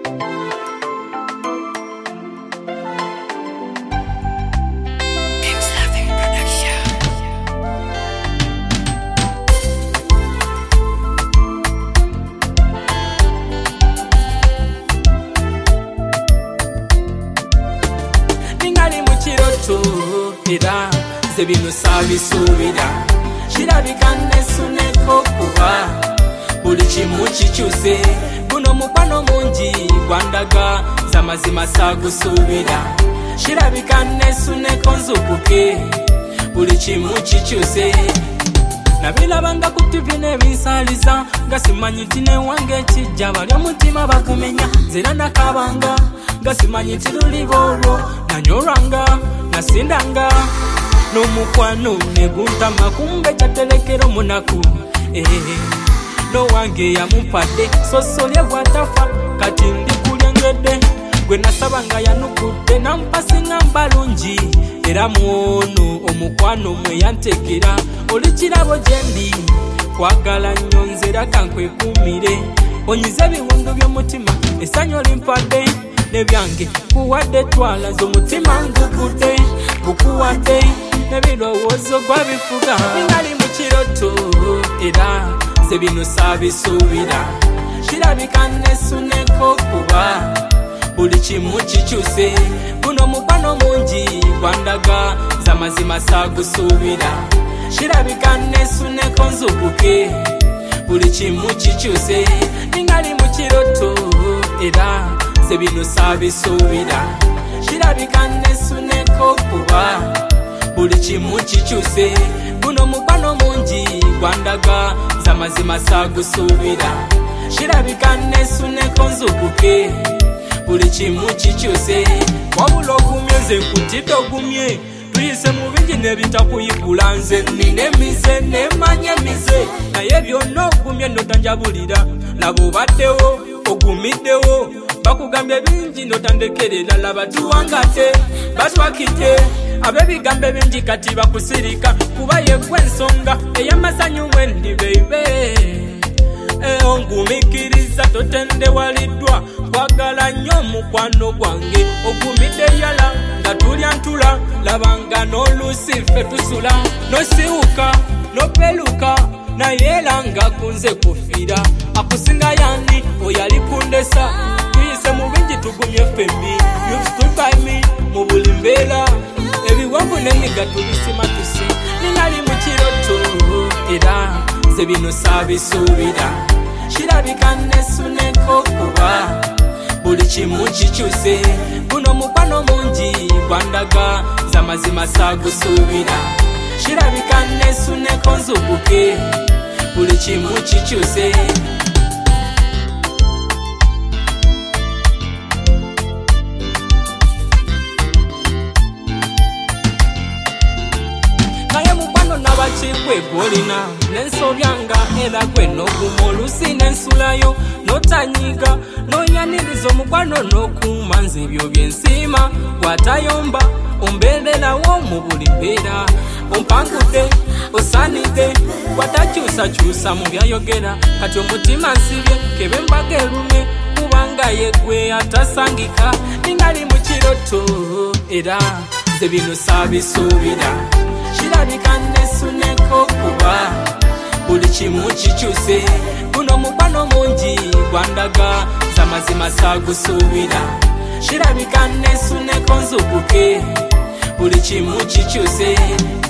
Era zebino sabisubira shirabika nesuneko kuba buli kimu kikyuse guno mukwano mungi gwandaga zamazima sagusubira shirabika nesuneko nzukuke buli kimu kikyuse nabilabanga ku TV nebinsaliza nga simanyi nti newange kijja bali omutima bakumenya zera nakabanga nga simanyi nti luliba olwo nanyorwanga nasindanga n'omukwano neguntama kumbe kyatelekera omunaku nowange yamumpadde sosolye bwatafa kati ndi kulyengedde gwe nasabanga yanukudde nampasinga mbalungi era mwono omukwano mwe yantekera oli kirabo gyendi kwagala nnyo nzera kankwekuumire onyize ebiwundu by'omutima essanyu olimpadde nebyange kuwadde twala z'omutima ngugudde gukuwadde nebirowoozo gwabifuga bingali mu kiroto era ze bino saabisuubira kirabika nesuneko kuba buli kimu kikyuse guno mukwano mungi gwandaga zamazima saagusuubira kirabika nesuneko nzukuke buli kimu kikyuse bingali mu kiroto era zebino sabisubira shirabika nesuneko kuba buli kimu kikyuse guno mukwano mungi gwandaga zamazima sagusubira shirabika nesuneko nzukuke buli kimu kikyuse wabula ogumye nze nkutidde ogumye tuyise mu bingi nebitakuyigula nze nina emize nemanya emize naye byonna ogumye notanjabulira laba obaddewo ogumiddewo bakugambye bingi notandekerera laba tuwangate batwakite ab'ebigambo bingi kati bakusirika kuba yegwe ensonga ey'amasanyu wendi beibe ongumikiriza totendewaliddwa kwagala nnyo omukwano gwange ogumidde yala nga tulya ntula labanga n'oluusi ffe tusula nosiwuka nopeluka naye era nga kunze kufiira akusinga yani oyali kundesa tuyise mu bingi tugumye fembi you stood by me mu buli mbeera ebiwanvu n'emiga tubisima tusi ninali mu kiroto era ze bino saabisuubira kirabika nesuneko kuba buli kimu kikyuse guno mukwano mungi gwandaga zamazima saagusuubira kirabika nesuneko nzukuke buli kimu kikyuse naye mukwano nabakikwegolina nensobyanga era gwe n'oguma olusi nensulayo notanyiga nonyaniriza omukwano n'okuuma nze ebyo byensiima gwatayomba ombeererawo mu buli mbeera ompangudde osaanidde watakyusakyusa mu byayogera kati omutima nsibye kebe mbaga erume kubanga yegwe atasangika ningali mu kiroto era ze bino saabisuubira kirabika nesuneko kuba buli kimu kikyuse guno mukwano mungi gwandaga zamazima saagusuubira kirabika nesuneko nzukuke buli kimu kikyuse